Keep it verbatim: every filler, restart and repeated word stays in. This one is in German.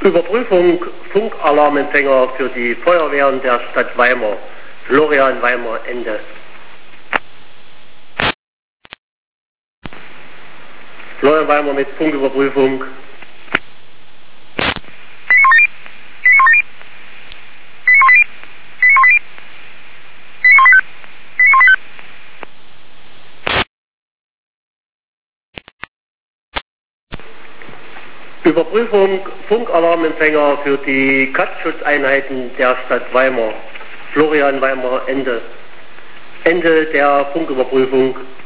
Überprüfung Funkalarmempfänger für die Feuerwehren der Stadt Weimar. Florian Weimar, Ende. Florian Weimar mit Funküberprüfung. Überprüfung Funkalarmempfänger für die Katzschutzeinheiten der Stadt Weimar. Florian Weimar, Ende. Ende der Funküberprüfung.